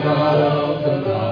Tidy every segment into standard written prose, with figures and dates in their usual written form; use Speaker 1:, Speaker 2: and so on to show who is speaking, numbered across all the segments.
Speaker 1: God of the light.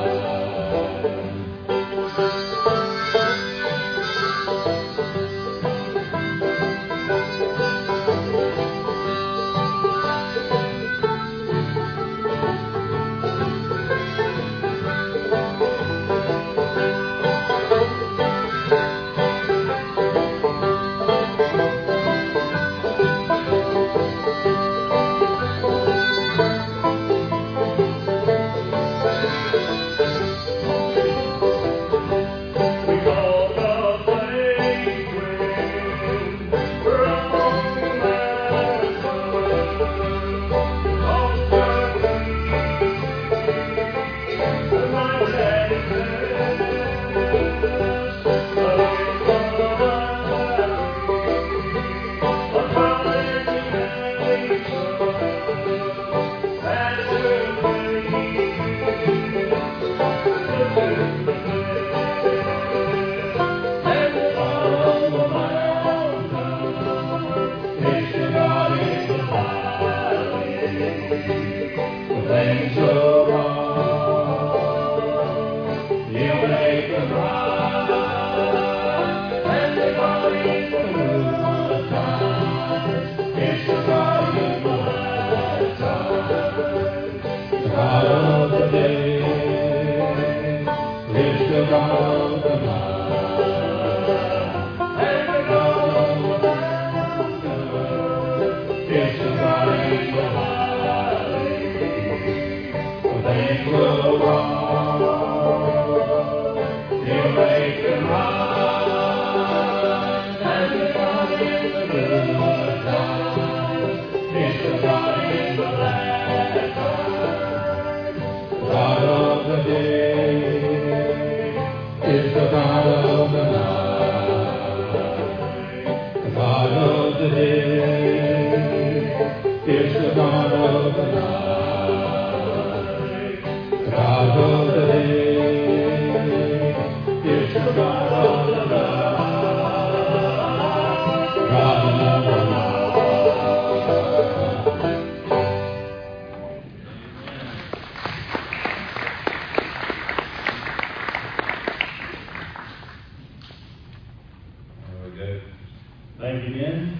Speaker 2: Thank you, men.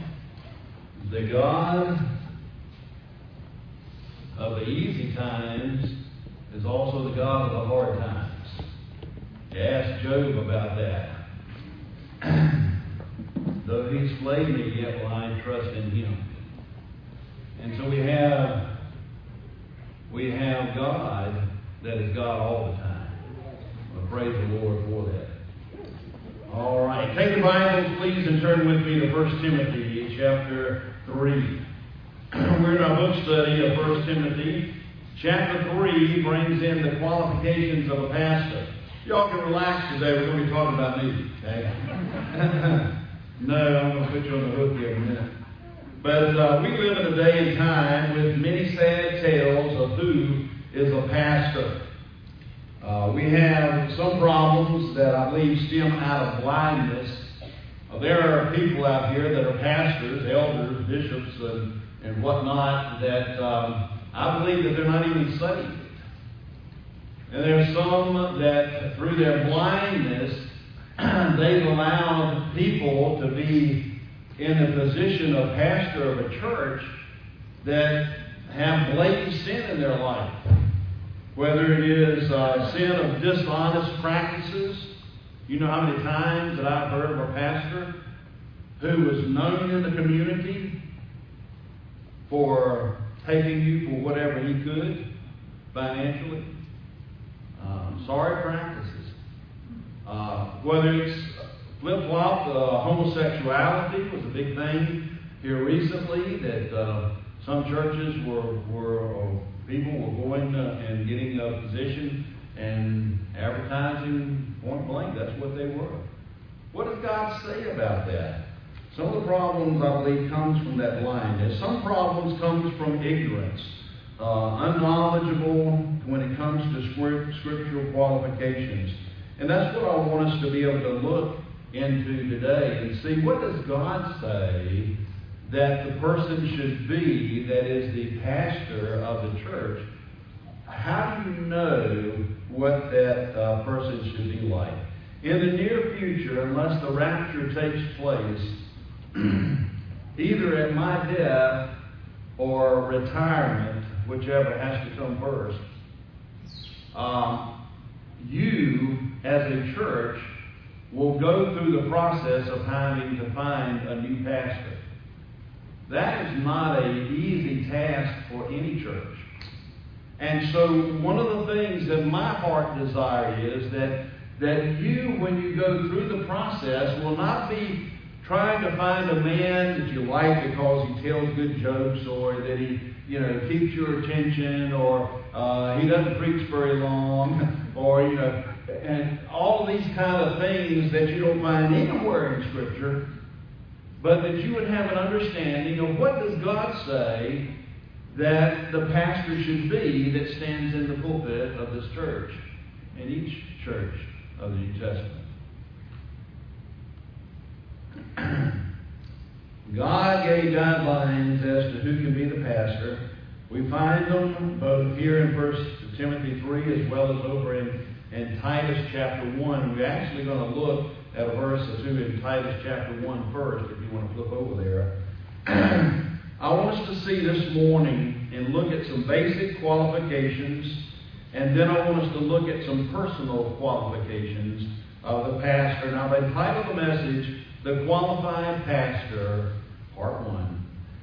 Speaker 2: The God of the easy times is also the God of the hard times. You ask Job about that. Though he slay me, yet will I trust in him. And so we have God that is God all the time. Well, praise the Lord for that. All right. Take the Bibles, please, and turn with me to 1 Timothy chapter 3. We're in our book study of 1 Timothy. Chapter 3 brings in the qualifications of a pastor. Y'all can relax today. We're going to be talking about me. Okay? No, I'm going to put you on the hook here in a minute. But we live in a day and time with many sad tales of who is a pastor. We have some problems that I believe stem out of blindness. There are people out here that are pastors, elders, bishops, and whatnot that I believe that they're not even saved. And there are some that through their blindness, they've allowed people to be in the position of pastor of a church that have blatant sin in their life. Whether it is sin of dishonest practices. You know how many times that I've heard of a pastor who was known in the community for taking you for whatever he could financially. Sorry practices. Whether it's flip-flop, homosexuality was a big thing here recently that some churches people were going and getting a position and advertising point blank. That's what they were. What does God say about that? Some of the problems, I believe, comes from that blindness. Some problems comes from ignorance, unknowledgeable when it comes to scriptural qualifications. And that's what I want us to be able to look into today and see, what does God say that the person should be that is the pastor of the church? how do you know what that person should be like? In the near future, unless the rapture takes place, either at my death or retirement, whichever has to come first, you as a church will go through the process of having to find a new pastor. That is not an easy task for any church. And so one of the things that my heart desire is that you, when you go through the process, will not be trying to find a man that you like because he tells good jokes, or that he, keeps your attention, or he doesn't preach very long, or, and all these kind of things that you don't find anywhere in Scripture, but that you would have an understanding of what does God say that the pastor should be that stands in the pulpit of this church, in each church of the New Testament. God gave guidelines as to who can be the pastor. We find them both here in 1 Timothy 3 as well as over in Titus chapter 1. We're actually going to look at a verse or two in Titus chapter 1 first, if you want to flip over there. I want us to see this morning and look at some basic qualifications, and then I want us to look at some personal qualifications of the pastor. And I've entitled the message, The Qualified Pastor, Part 1.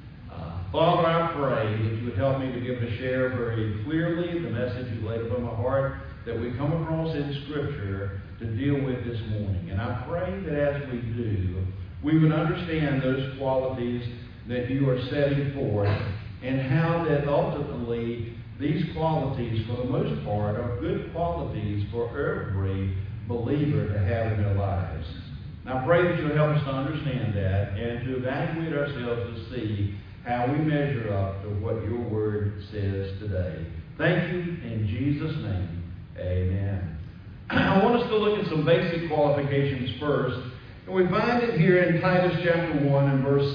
Speaker 2: Father, I pray that you would help me to give a share very clearly the message you laid upon my heart that we come across in Scripture to deal with this morning. And I pray that as we do, we would understand those qualities that you are setting forth, and how that ultimately these qualities, for the most part, are good qualities for every believer to have in their lives. And I pray that you'll help us to understand that and to evaluate ourselves to see how we measure up to what your word says today. Thank you in Jesus' name. Amen. I want us to look at some basic qualifications first. And we find it here in Titus chapter 1 and verse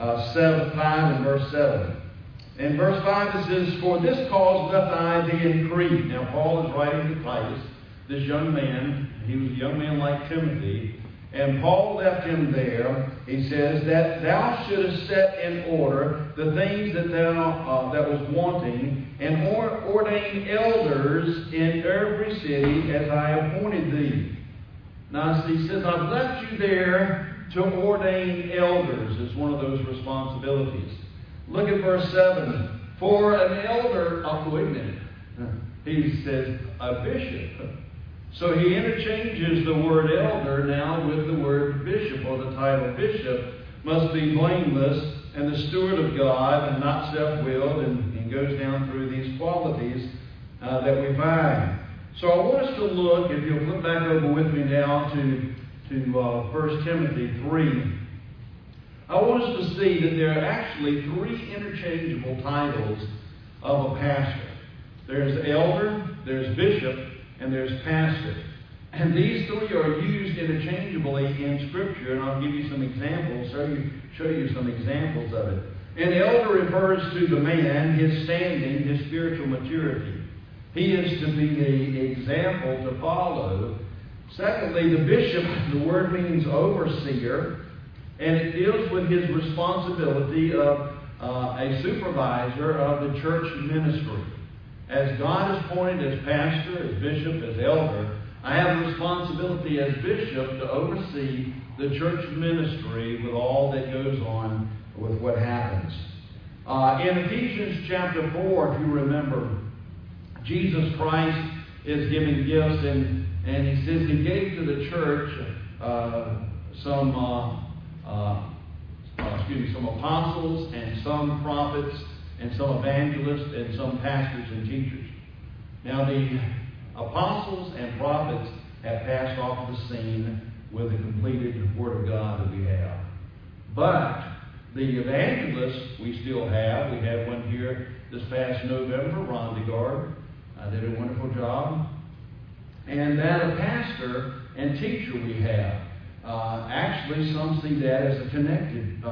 Speaker 2: 5 and verse 7. In verse 5 it says, "For this cause left I thee in Crete." Now Paul is writing to Titus, this young man. He was a young man like Timothy. And Paul left him there, he says, "that thou shouldest set in order the things that that was wanting, and ordain elders in every city as I appointed thee." Now he says, I've left you there to ordain elders is one of those responsibilities. Look at verse 7. "For an elder," wait a minute. He says, a bishop. So he interchanges the word elder now with the word bishop, or the title bishop must be blameless and the steward of God and not self-willed, and goes down through these qualities that we find. So I want us to look, if you'll flip back over with me now to 1 Timothy 3. I want us to see that there are actually three interchangeable titles of a pastor. There's elder, there's bishop, and there's pastor. And these three are used interchangeably in Scripture, and I'll give you some examples, show you some examples of it. An elder refers to the man, his standing, his spiritual maturity. He is to be the example to follow. Secondly, the bishop, the word means overseer, and it deals with his responsibility of a supervisor of the church ministry. As God is appointed as pastor, as bishop, as elder, I have a responsibility as bishop to oversee the church ministry with all that goes on with what happens. In Ephesians chapter 4, if you remember, Jesus Christ is giving gifts, and he says he gave to the church some apostles and some prophets and some evangelists and some pastors and teachers. Now the apostles and prophets have passed off the scene with the completed Word of God that we have. But the evangelists we still have. We had one here this past November, Ron DeGard. Did a wonderful job. And that a pastor and teacher we have. Actually, some see that as a connected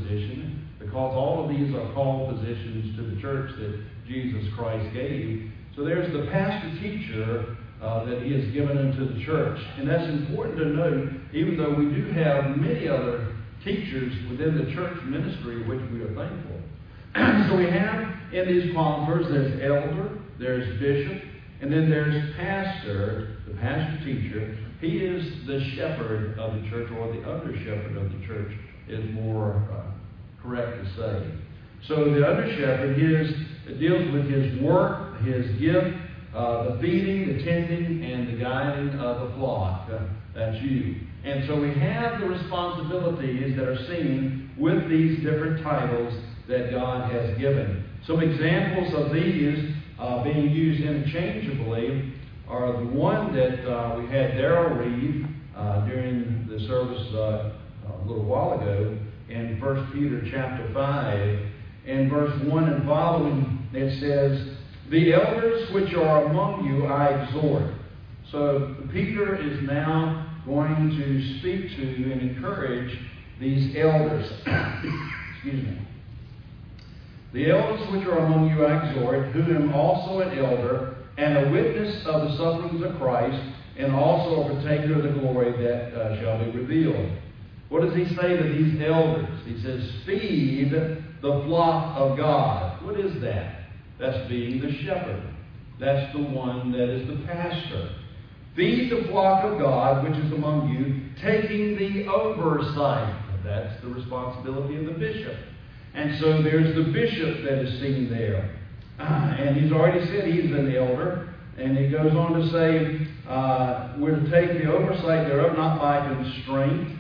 Speaker 2: position, because all of these are called positions to the church that Jesus Christ gave. So there's the pastor-teacher that he has given unto the church. And that's important to note, even though we do have many other teachers within the church ministry, which we are thankful. So we have in these conifers, there's elder, there's bishop, and then there's pastor, the pastor-teacher. He is the shepherd of the church, or the under-shepherd of the church is more correct to say. So the under-shepherd deals with his work, his gift, the feeding, the tending, and the guiding of the flock. That's you. And so we have the responsibilities that are seen with these different titles that God has given. Some examples of these being used interchangeably are the one that we had Darrell read during the service a little while ago in 1 Peter chapter 5. In verse 1 and following, it says, "The elders which are among you I exhort." So Peter is now going to speak to and encourage these elders. Excuse me. "The elders which are among you I exhort, who am also an elder, and a witness of the sufferings of Christ, and also a partaker of the glory that shall be revealed." What does he say to these elders? He says, "Feed the flock of God." What is that? That's being the shepherd. That's the one that is the pastor. "Feed the flock of God, which is among you, taking the oversight." That's the responsibility of the bishop. And so there's the bishop that is seen there. And he's already said he's an elder. And he goes on to say, we're to take the oversight thereof, not by constraint,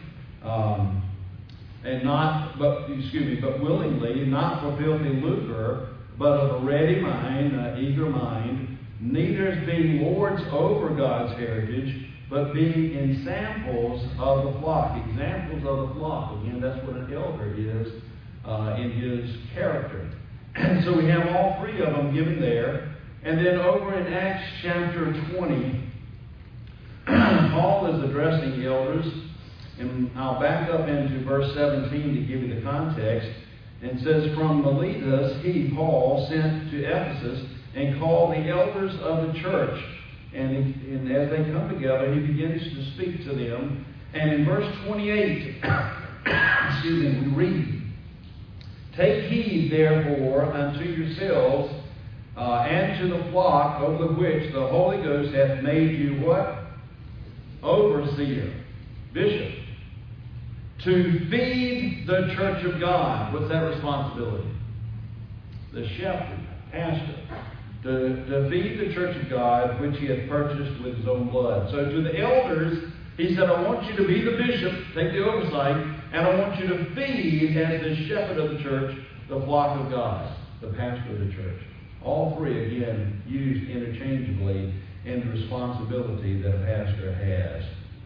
Speaker 2: but willingly, not for filthy lucre, but of a ready mind, eager mind, neither as being lords over God's heritage, but being examples of the flock. Examples of the flock. Again, that's what an elder is in his character. And so we have all three of them given there. And then over in Acts chapter 20, Paul is addressing the elders. And I'll back up into verse 17 to give you the context. And it says, "From Miletus he, Paul, sent to Ephesus and called the elders of the church." And as they come together, he begins to speak to them. And in verse 28, we read, "Take heed, therefore, unto yourselves and to the flock over which the Holy Ghost hath made you" what? Overseer, bishop. "To feed the church of God." What's that responsibility? The shepherd, pastor. To feed the church of God, which he hath purchased with his own blood. So to the elders, he said, I want you to be the bishop, take the oversight, and I want you to feed, as the shepherd of the church, the flock of God, the pastor of the church. All three, again, used interchangeably in the responsibility that a pastor has.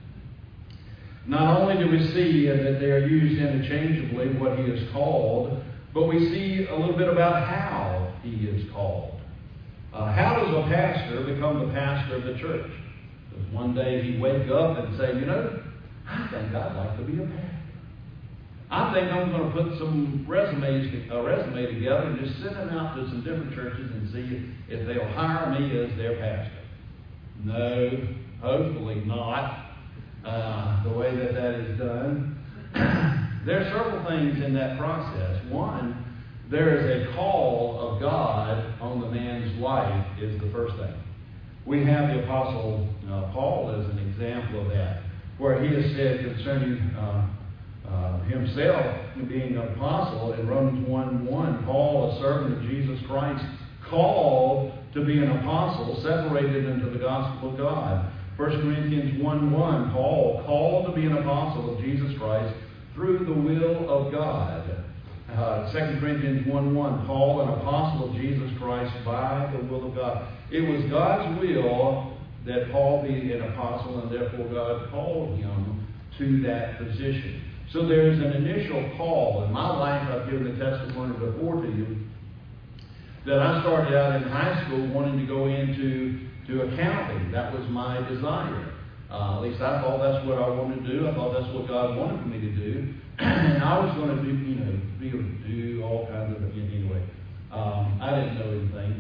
Speaker 2: Not only do we see that they are used interchangeably, what he is called, but we see a little bit about how he is called. How does a pastor become the pastor of the church? Does one day he wake up and say, I think I'd like to be a pastor. I think I'm going to put some resume together and just send them out to some different churches and see if they'll hire me as their pastor. No, hopefully not. The way that is done. There are several things in that process. One, there is a call of God on the man's life is the first thing. We have the Apostle Paul as an example of that, where he has said concerning himself being an apostle in Romans 1:1, Paul, a servant of Jesus Christ, called to be an apostle, separated into the gospel of God. 1 Corinthians 1:1, Paul, called to be an apostle of Jesus Christ through the will of God. 2 Corinthians 1:1, Paul, an apostle of Jesus Christ by the will of God. It was God's will that Paul be an apostle, and therefore God called him to that position. So there's an initial call. In my life, I've given the testimony before to you that I started out in high school wanting to go into accounting. That was my desire. At least I thought that's what I wanted to do. I thought that's what God wanted for me to do. And I was going to be able to do all kinds of things anyway. I didn't know anything.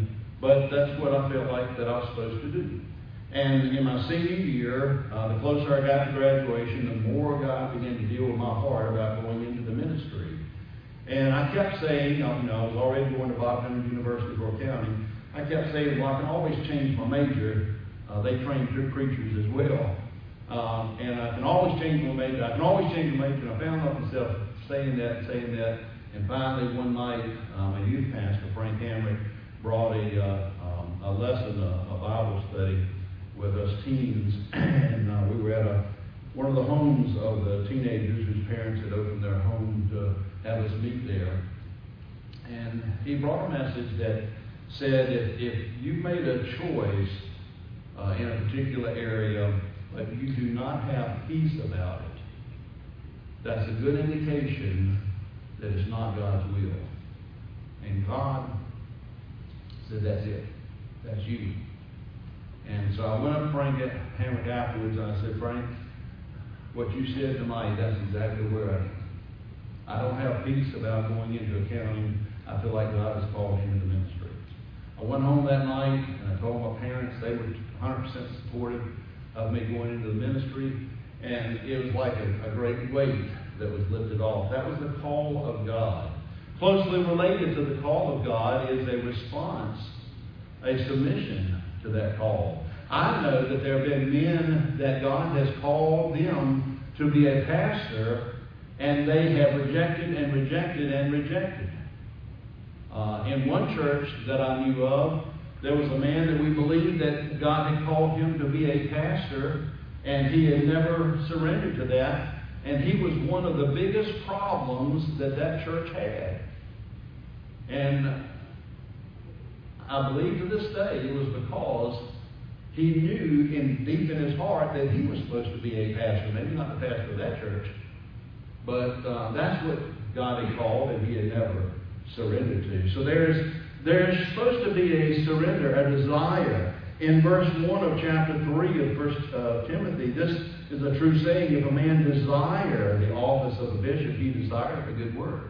Speaker 2: but that's what I felt like that I was supposed to do. And in my senior year, the closer I got to graduation, the more God began to deal with my heart about going into the ministry. And I kept saying, I was already going to Bob Henry University for accounting. I kept saying, well, I can always change my major. They train preachers as well. And I can always change my major. And I found myself saying that. And finally, one night, a youth pastor, Frank Hamrick, brought a lesson, a Bible study with us teens. And we were at one of the homes of the teenagers whose parents had opened their home to have us meet there. And he brought a message that said if you made a choice in a particular area, but you do not have peace about it, that's a good indication that it's not God's will. And God said, that's it. That's you. And so I went up to Frank Hamrick afterwards and I said, Frank, what you said tonight, that's exactly where I am. I don't have peace about going into accounting. I feel like God has called me into the ministry. I went home that night and I told my parents. They were 100% supportive of me going into the ministry. And it was like a great weight that was lifted off. That was the call of God. Closely related to the call of God is a response, a submission to that call. I know that there have been men that God has called them to be a pastor, and they have rejected and rejected and rejected. In one church that I knew of, there was a man that we believed that God had called him to be a pastor, and he had never surrendered to that. And he was one of the biggest problems that church had. And I believe to this day it was because he knew deep in his heart that he was supposed to be a pastor. Maybe not the pastor of that church, but that's what God had called, and he had never surrendered to. So there's supposed to be a surrender, a desire. In verse 1 of chapter 3 of 1 Timothy, this is a true saying: if a man desire the office of a bishop, he desireth a good work.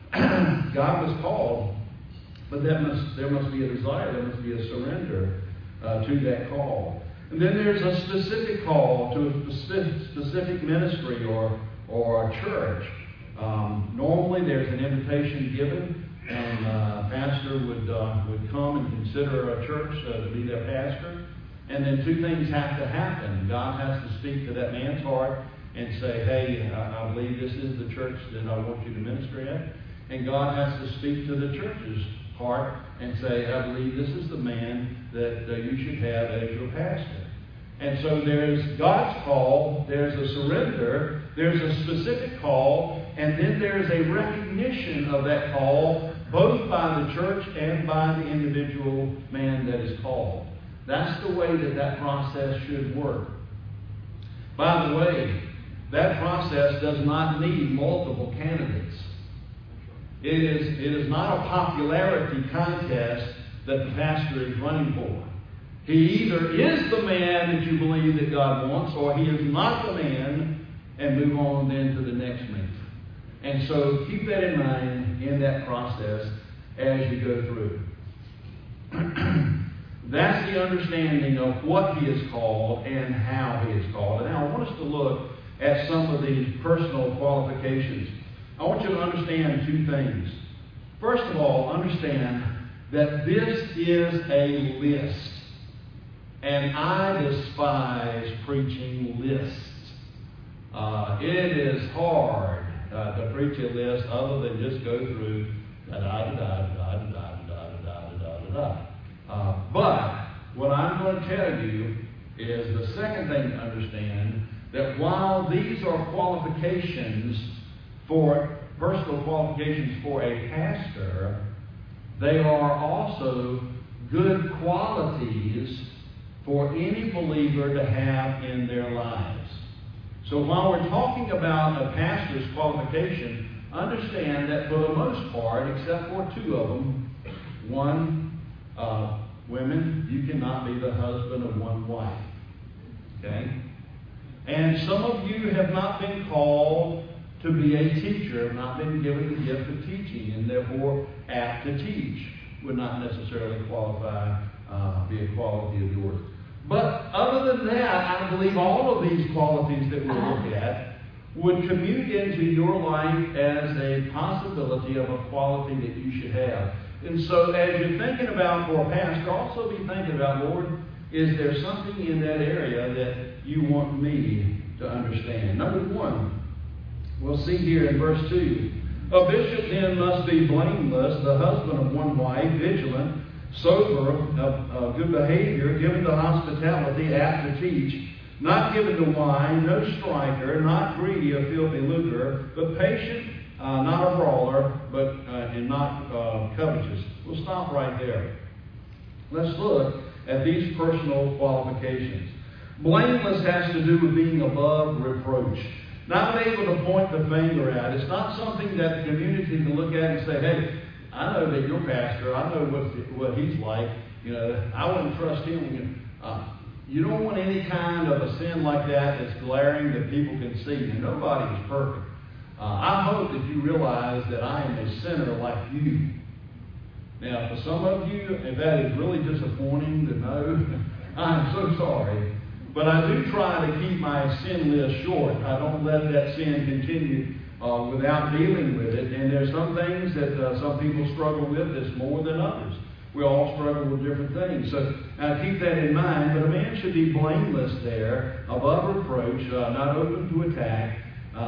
Speaker 2: God was called, but there must be a desire, there must be a surrender to that call. And then there's a specific call to a specific ministry or a church. Normally there's an invitation given, and a pastor would come and consider a church to be their pastor. And then two things have to happen. God has to speak to that man's heart and say, hey, I believe this is the church that I want you to minister at. And God has to speak to the church's heart and say, I believe this is the man that you should have as your pastor. And so there's God's call, there's a surrender, there's a specific call, and then there's a recognition of that call, both by the church and by the individual man that is called. That's the way that process should work. By the way, that process does not need multiple candidates. It is not a popularity contest that the pastor is running for. He either is the man that you believe that God wants, or he is not the man, and move on then to the next man. And so keep that in mind in that process as you go through. That's the understanding of what he is called and how he is called. And now I want us to look at some of these personal qualifications. I want you to understand two things. First of all, understand that this is a list. And I despise preaching lists. It is hard to preach a list other than just go through but what I'm going to tell you is the second thing to understand, that while these are qualifications for personal qualifications for a pastor, they are also good qualities for any believer to have in their lives. So while we're talking about a pastor's qualification, understand that for the most part, except for two of them, one, women, you cannot be the husband of one wife. Okay? And some of you have not been called to be a teacher, have not been given the gift of teaching, and therefore apt to teach, would not necessarily qualify be a quality of yours. But other than that, I believe all of these qualities that we'll look at would commute into your life as a possibility of a quality that you should have. And so as you're thinking about for a pastor, also be thinking about, Lord, is there something in that area that you want me to understand? Number one, we'll see here in verse 2. A bishop then must be blameless, the husband of one wife, vigilant, sober, of good behavior, given to hospitality, apt to teach, not given to wine, no striker, not greedy of filthy lucre, but patient, not a brawler, but and not covetous. We'll stop right there. Let's look at these personal qualifications. Blameless has to do with being above reproach. Not able to point the finger at. It's not something that the community can look at and say, hey, I know that your pastor, I know what he's like. You know, I wouldn't trust him. You don't want any kind of a sin like that that's glaring that people can see. And nobody is perfect. I hope that you realize that I am a sinner like you. Now, for some of you, if that is really disappointing to know, I'm so sorry. But I do try to keep my sin list short. I don't let that sin continue without dealing with it. And there's some things that some people struggle with that's more than others. We all struggle with different things. So keep that in mind. But a man should be blameless there, above reproach, not open to attack.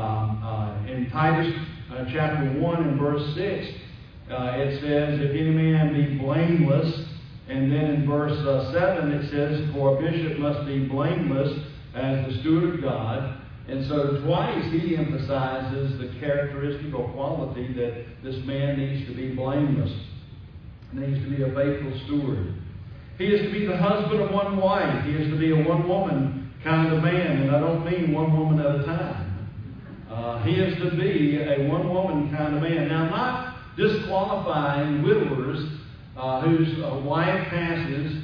Speaker 2: In Titus chapter 1 and verse 6, it says, if any man be blameless. And then in verse 7 it says, for a bishop must be blameless as the steward of God. And so twice he emphasizes the characteristic or quality that this man needs to be blameless. He needs to be a faithful steward. He is to be the husband of one wife. He is to be a one-woman kind of man. And I don't mean one woman at a time. He is to be a one-woman kind of man. Now, not disqualifying widowers whose wife passes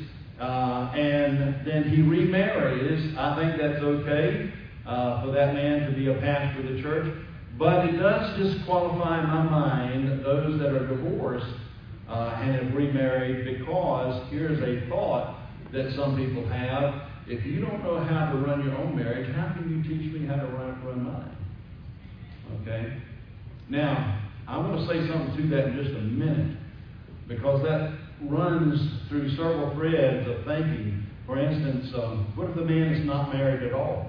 Speaker 2: and then he remarries. I think that's okay for that man to be a pastor of the church. But it does disqualify in my mind those that are divorced and have remarried, because here's a thought that some people have. If you don't know how to run your own marriage, how can you teach me how to run mine? Okay? Now, I want to say something to that in just a minute, because that runs through several threads of thinking. For instance, what if the man is not married at all?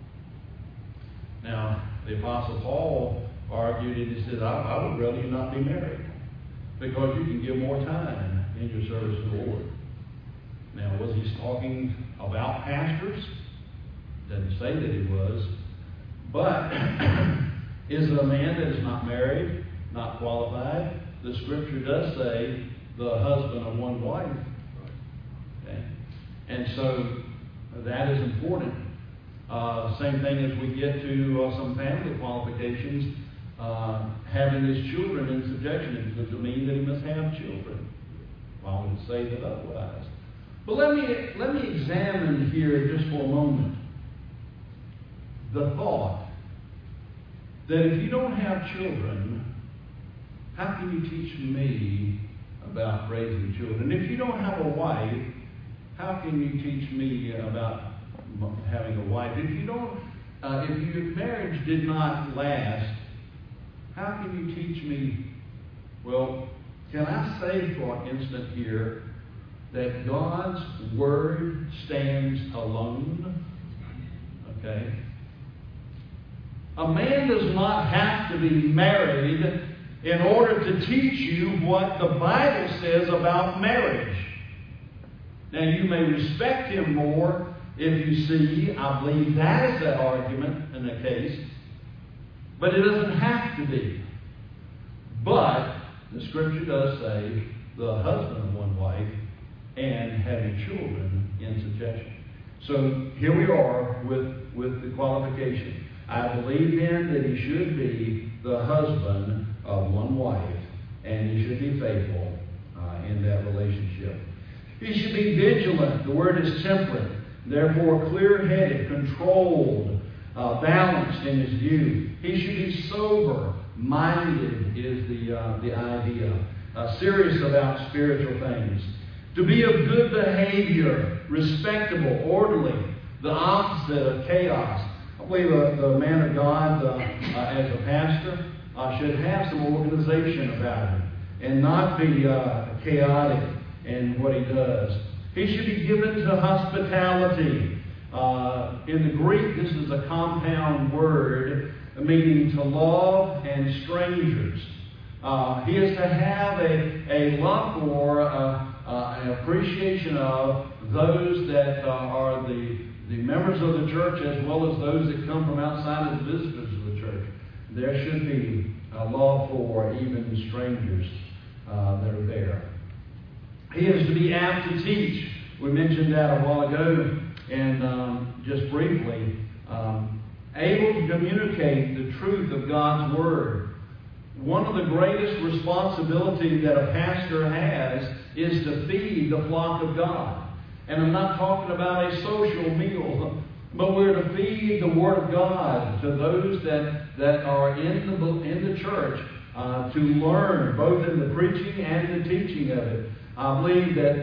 Speaker 2: Now, the Apostle Paul argued and he said, I would rather you not be married, because you can give more time in your service to the Lord. Now, was he talking about pastors? Doesn't say that he was. But is it a man that is not married, not qualified? The Scripture does say the husband of one wife. Okay? And so that is important. Same thing as we get to some family qualifications. Having his children in subjection, does it mean that he must have children? Well, I would say that otherwise. But let me examine here just for a moment the thought that if you don't have children, how can you teach me about raising children? If you don't have a wife, how can you teach me about having a wife? If your marriage did not last, how can you teach me? Well, can I say for an instant here that God's Word stands alone? Okay? A man does not have to be married in order to teach you what the Bible says about marriage. Now, you may respect him more if you see, I believe that is that argument in the case, but it doesn't have to be. But the Scripture does say the husband of one wife and having children in subjection. So here we are with the qualification. I believe then that he should be the husband of one wife, and he should be faithful in that relationship. He should be vigilant. The word is temperate. Therefore, clear-headed, controlled, balanced in his view. He should be sober-minded is the idea. Serious about spiritual things. To be of good behavior, respectable, orderly, the opposite of chaos. I believe the man of God, as a pastor, should have some organization about him and not be chaotic in what he does. He should be given to hospitality. In the Greek, this is a compound word meaning to love and strangers. He is to have a love for, an appreciation of those that are the members of the church, as well as those that come from outside as visitors of the church. There should be a love for even strangers that are there. He is to be apt to teach. We mentioned that a while ago, and just briefly, able to communicate the truth of God's Word. One of the greatest responsibilities that a pastor has is to feed the flock of God. And I'm not talking about a social meal, but we're to feed the Word of God to those that are in the church to learn both in the preaching and the teaching of it. I believe that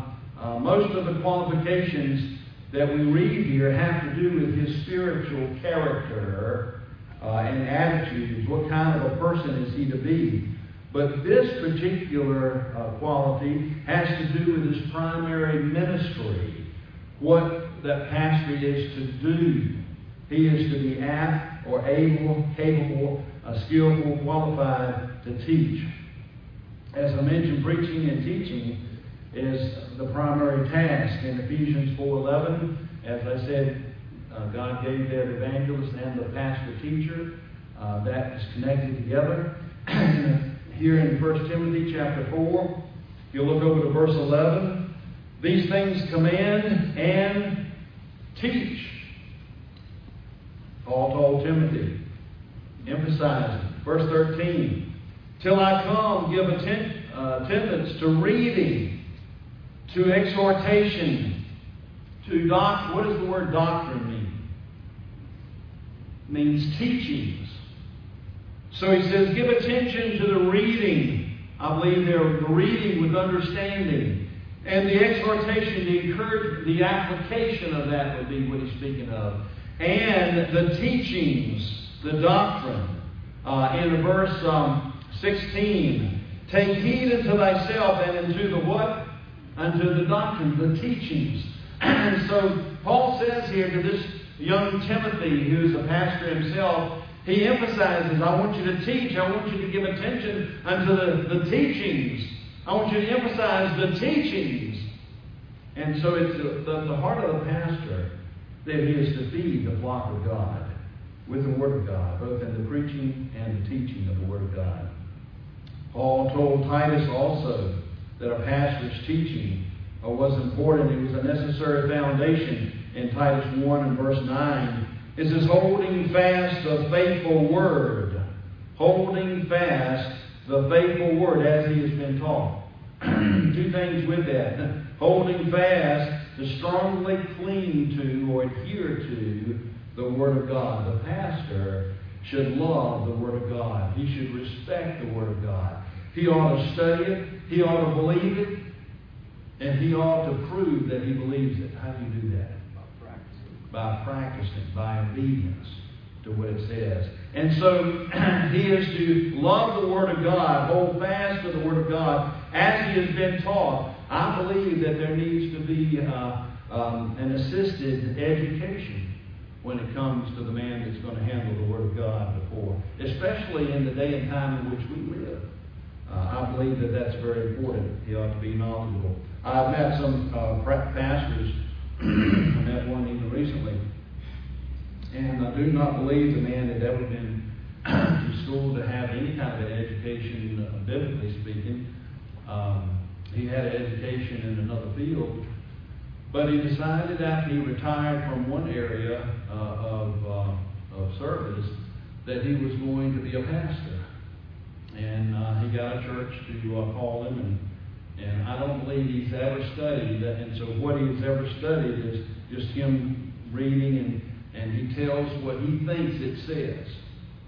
Speaker 2: most of the qualifications that we read here have to do with his spiritual character and attitudes. What kind of a person is he to be? But this particular quality has to do with his primary ministry, what that pastor is to do. He is to be apt or able, capable, skillful, qualified to teach. As I mentioned, preaching and teaching is the primary task. In Ephesians 4:11, as I said, God gave that evangelist and the pastor-teacher. That is connected together. Here in 1 Timothy chapter 4, you'll look over to verse 11. These things command and teach. Paul told Timothy, emphasizing. Verse 13, till I come, give attendance to reading, to exhortation, to doctrine. What does the word doctrine mean? It means teachings. So he says, give attention to the reading. I believe they're reading with understanding. And the exhortation, the encouragement, the application of that would be what he's speaking of. And the teachings, the doctrine. In verse 16, take heed unto thyself and unto the what? Unto the doctrine, the teachings. And so Paul says here to this young Timothy, who's a pastor himself, he emphasizes, I want you to teach. I want you to give attention unto the teachings. I want you to emphasize the teachings. And so it's the heart of the pastor that he is to feed the flock of God with the Word of God, both in the preaching and the teaching of the Word of God. Paul told Titus also that a pastor's teaching was important. It was a necessary foundation in Titus 1 and verse 9. It says, holding fast the faithful word. Holding fast the faithful word as he has been taught. Two things with that. Holding fast to strongly cling to or adhere to the Word of God. The pastor should love the Word of God. He should respect the Word of God. He ought to study it. He ought to believe it. And he ought to prove that he believes it. How do you do that? By practicing, by obedience to what it says. And so he is to love the Word of God, hold fast to the Word of God as he has been taught. I believe that there needs to be an assisted education when it comes to the man that's going to handle the Word of God before, especially in the day and time in which we live. I believe that that's very important. He ought to be knowledgeable. I've met some pastors. I met one even recently. And I do not believe the man had ever been to school to have any kind of education, biblically speaking. He had an education in another field. But he decided after he retired from one area of service that he was going to be a pastor. And he got a church to call him, and I don't believe he's ever studied. And so what he's ever studied is just him reading, and he tells what he thinks it says.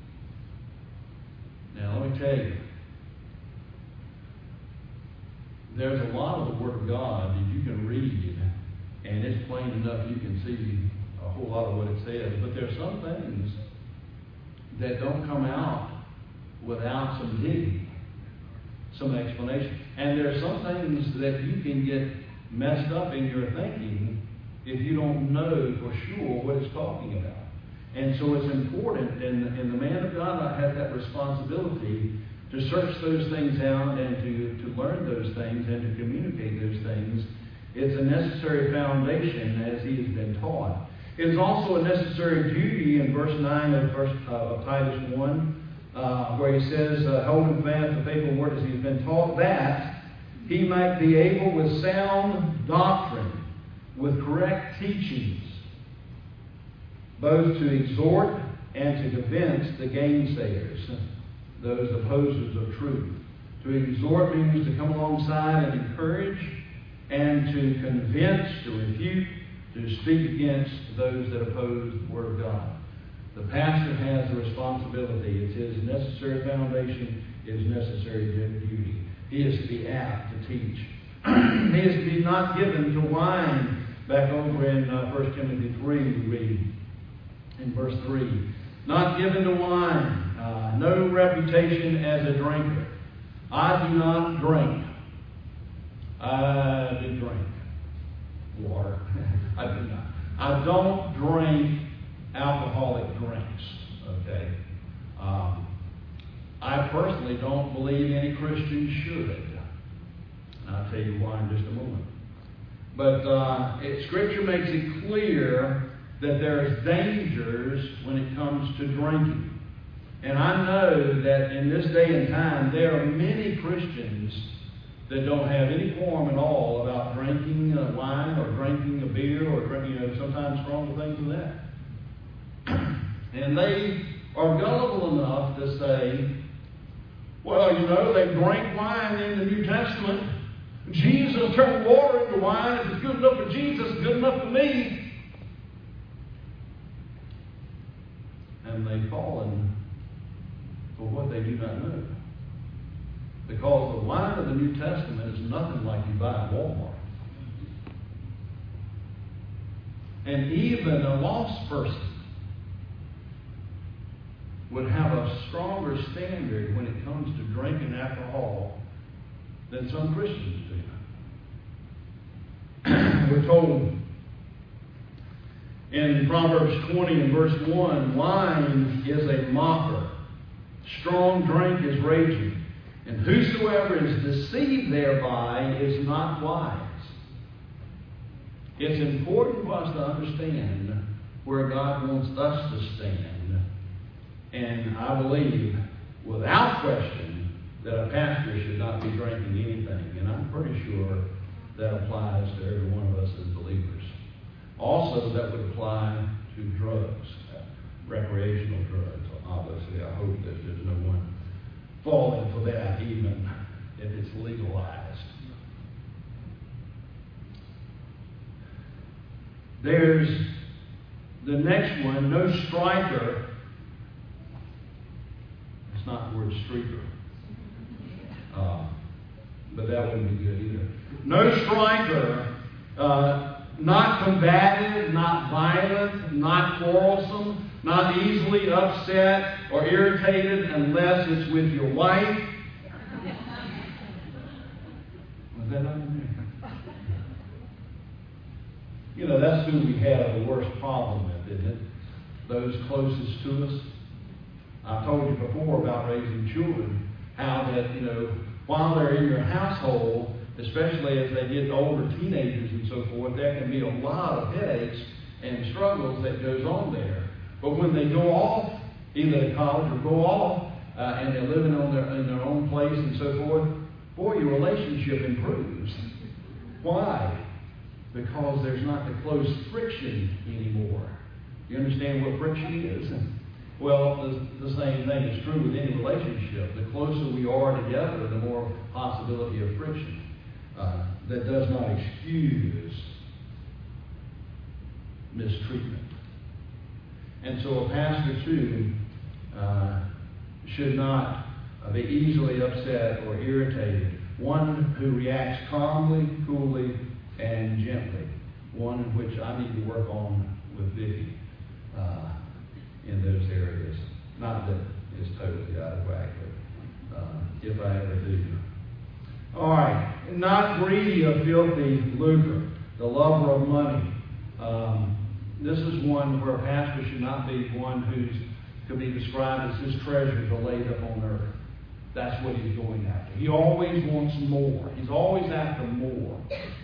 Speaker 2: Now let me tell you, there's a lot of the Word of God that you can read, and it's plain enough you can see a whole lot of what it says. But there's some things that don't come out without some digging, some explanation. And there's some things that you can get messed up in your thinking if you don't know for sure what it's talking about. And so it's important, and the man of God has that responsibility to search those things out and to learn those things and to communicate those things. It's a necessary foundation as he has been taught. It is also a necessary duty in verse 9 of Titus 1, where he says, holding fast the faithful word as he has been taught, that he might be able with sound doctrine, with correct teachings, both to exhort and to convince the gainsayers, those opposers of truth. To exhort means to come alongside and encourage, and to convince, to refute, to speak against those that oppose the Word of God. The pastor has the responsibility. It's his necessary foundation, his necessary duty. He is to be apt to teach. He is to be not given to wine. Back over in 1 Timothy 3, we read in verse 3, not given to wine, no reputation as a drinker. I do not drink. I do drink water. I do not. I don't drink alcoholic drinks. Okay. I personally don't believe any Christian should. I'll tell you why in just a moment. But Scripture makes it clear that there's dangers when it comes to drinking. And I know that in this day and time, there are many Christians that don't have any qualm at all about drinking wine or drinking a beer or drinking, sometimes stronger things than that. And they are gullible enough to say, well, they drank wine in the New Testament. Jesus turned water into wine. If it's good enough for Jesus, it's good enough for me. And they've fallen for what they do not know. Because the wine of the New Testament is nothing like you buy at Walmart. And even a lost person would have a stronger standard when it comes to drinking alcohol than some Christians do. We're told in Proverbs 20 and verse 1, wine is a mocker, strong drink is raging, and whosoever is deceived thereby is not wise. It's important for us to understand where God wants us to stand. And I believe, without question, that a pastor should not be drinking anything. And I'm pretty sure that applies to every one of us as believers. Also, that would apply to drugs, recreational drugs. Obviously, I hope that there's no one falling for that, even if it's legalized. There's the next one, no striker. It's not the word streaker. But that wouldn't be good either. No striker, not combative, not violent, not quarrelsome, not easily upset or irritated unless it's with your wife. Was that on there? That's who we have the worst problem with, isn't it? Those closest to us. I told you before about raising children, how that, while they're in your household, especially as they get older, teenagers and so forth, there can be a lot of headaches and struggles that goes on there. But when they go off, either to college or go off, and they're living in their own place and so forth, boy, your relationship improves. Why? Because there's not the close friction anymore. You understand what friction is? Well, the same thing is true with any relationship. The closer we are together, the more possibility of friction. That does not excuse mistreatment. And so a pastor, too, should not be easily upset or irritated one who reacts calmly, coolly, and gently. One in which I need to work on with Vicki in those areas. Not that it's totally out of whack, but if I ever do. All right. Not greedy of filthy lucre, the lover of money. This is one where a pastor should not be one who could be described as his treasures are laid up on earth. That's what he's going after. He always wants more. He's always after more.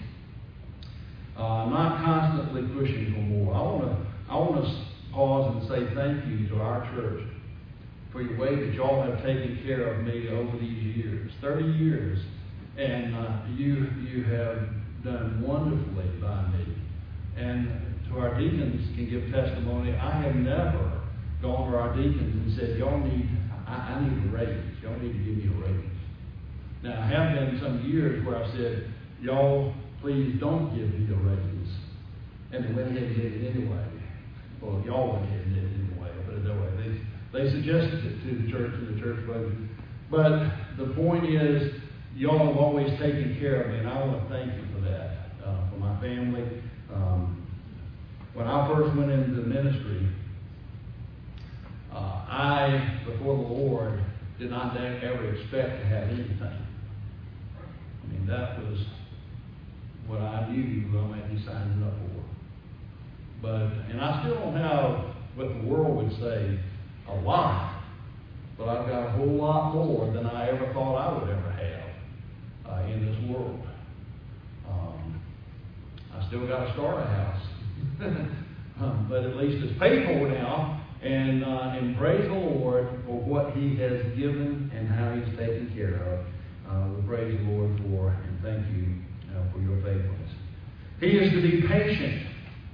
Speaker 2: Not constantly pushing for more. I want to pause and say thank you to our church for your way that y'all have taken care of me over these years, 30 years, and you have done wonderfully by me. And to our deacons can give testimony. I have never gone to our deacons and said, y'all need, I need a raise. Y'all need to give me a raise. Now, I have been some years where I said, y'all, please don't give me a raise. And they went ahead and did it anyway. Well, y'all went ahead and did it anyway, but that way. They suggested it to the church and the church voted. But the point is, y'all have always taken care of me, and I want to thank you for that, for my family. When I first went into the ministry, I, before the Lord, did not ever expect to have anything. I mean, that was what I knew I might be signing up for. And I still don't have what the world would say a lot, but I've got a whole lot more than I ever thought I would ever have in this world. I still got to start a house, but at least it's paid for now. And praise the Lord for what He has given and how He's taken care of. We praise the Lord for and thank you for your faithfulness. He is to be patient.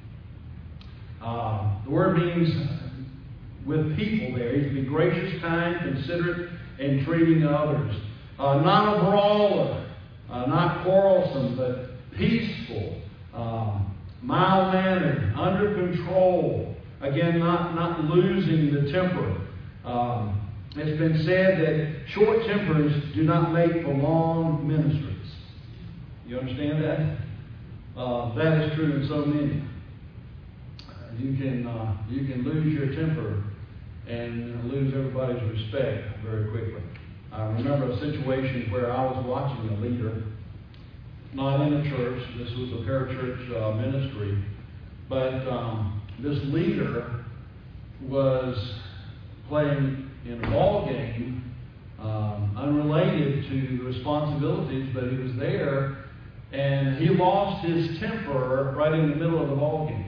Speaker 2: The word means with people there. He's to be gracious, kind, considerate in treating others. Not a brawler, not quarrelsome, but peaceful, mild-mannered, under control. Again, not losing the temper. It's been said that short tempers do not make for long ministries. You understand that? That is true in so many. You can lose your temper and lose everybody's respect very quickly. I remember a situation where I was watching a leader, not in a church. This was a parachurch ministry, but this leader was playing in a ball game, unrelated to the responsibilities, but he was there, and he lost his temper right in the middle of the ball game.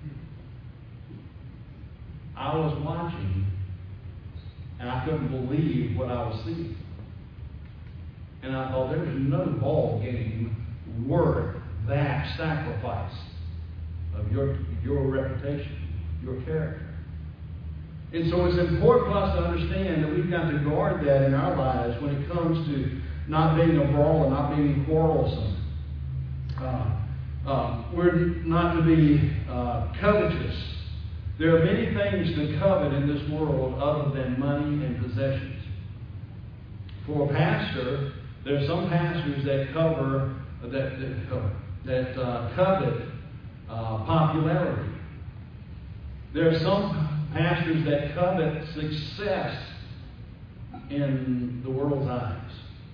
Speaker 2: I was watching, and I couldn't believe what I was seeing. And I thought, there's no ball game worth that sacrifice of your reputation, your character. And so it's important for us to understand that we've got to guard that in our lives when it comes to not being a brawler, not being quarrelsome. We're not to be covetous. There are many things to covet in this world other than money and possessions. For a pastor, there are some pastors that covet popularity. There are some pastors that covet success in the world's eyes.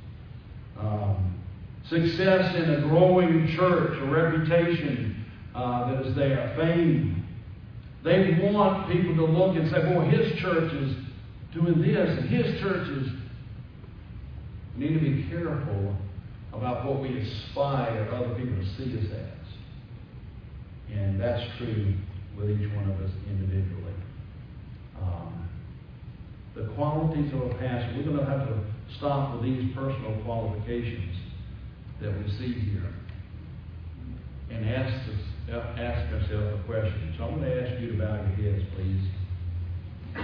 Speaker 2: Success in a growing church, a reputation that is there, fame. They want people to look and say, boy, his church is doing this, and his church is... We need to be careful about what we aspire other people to see us as. And that's true with each one of us individually. The qualities of a pastor, we're going to have to stop with these personal qualifications that we see here and ask ourselves a question. So I'm going to ask you to bow your heads, please.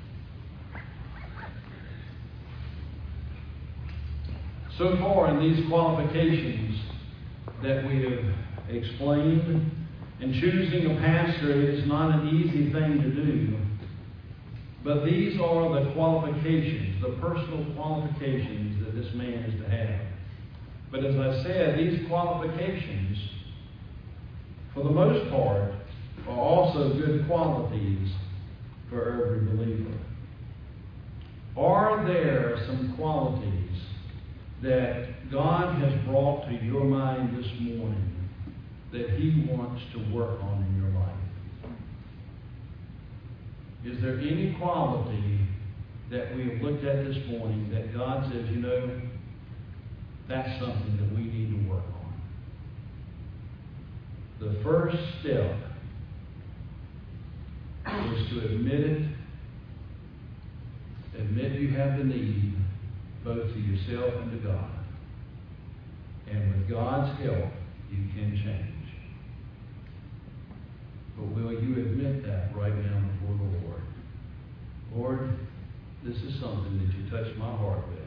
Speaker 2: So far in these qualifications that we have explained, and choosing a pastor is not an easy thing to do. But these are the qualifications, the personal qualifications that this man is to have. But as I said, these qualifications, for the most part, are also good qualities for every believer. Are there some qualities that God has brought to your mind this morning that He wants to work on in your life? Is there any quality that we have looked at this morning that God says, you know, that's something that we need to work on? The first step is to admit it. Admit you have the need, both to yourself and to God. And with God's help, you can change. But will you admit that right now before the Lord? Lord, this is something that you touched my heart with.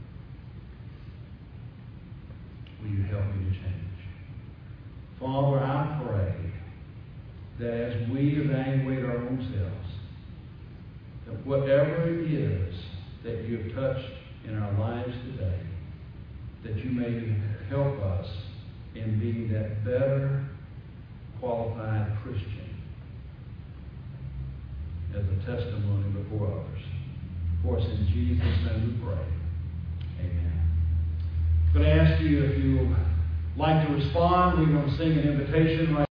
Speaker 2: Will you help me to change? Father, I pray that as we evaluate our own selves, that whatever it is that you have touched in our lives today, that you may help us in being that better qualified Christian as a testimony before others. For us in Jesus' name we pray. Amen. I'm going to ask you if you like to respond. We're going to sing an invitation right